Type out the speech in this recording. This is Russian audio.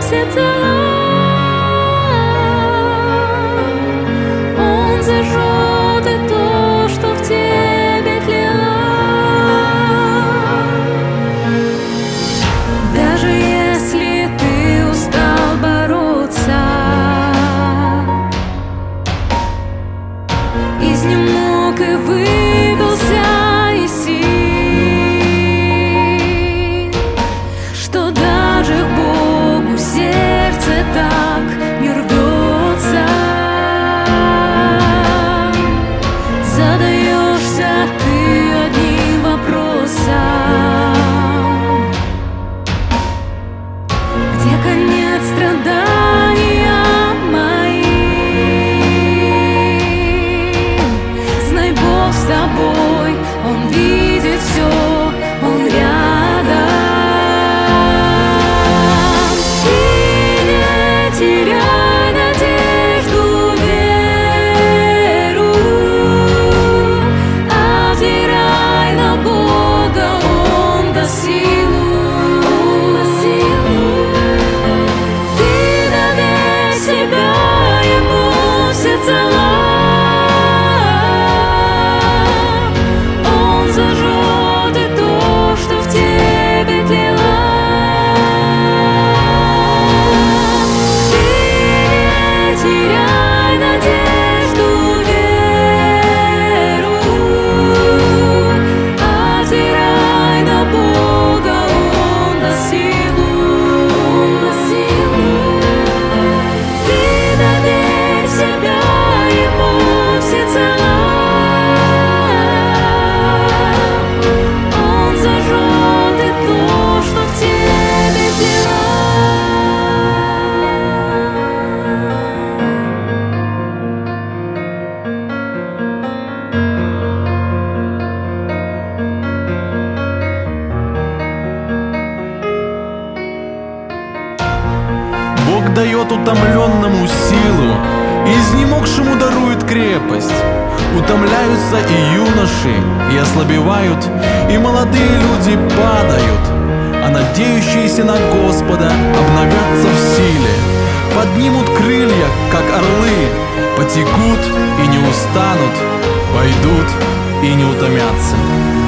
всецело. Он зажжет и то, что в тебе тлело. Даже если ты устал бороться, изнемог и выбился из сил, что даже к Богу сердце так не рвется. Задаешься ты одним вопросом: где конец страдания моим? Знай, Бог с тобой, Он видит все, Он рядом. И не теряй надежду, веру, озирай на Бога, Он даст силу. Ты доверь себя Ему всецело. Он зажжет и то, что в тебе тлело. Ты не теряй надежду, веру, озирай на Бога, Он даст силу. Ты доверь себя Ему всецело. Он зажжет и то, что в тебе тлело. Бог дает утомленному силу, изнемогшему дарует крепость. Утомляются и юноши, и ослабевают, и молодые люди падают, а надеющиеся на Господа обновятся в силе, поднимут крылья, как орлы, потекут и не устанут, пойдут и не утомятся.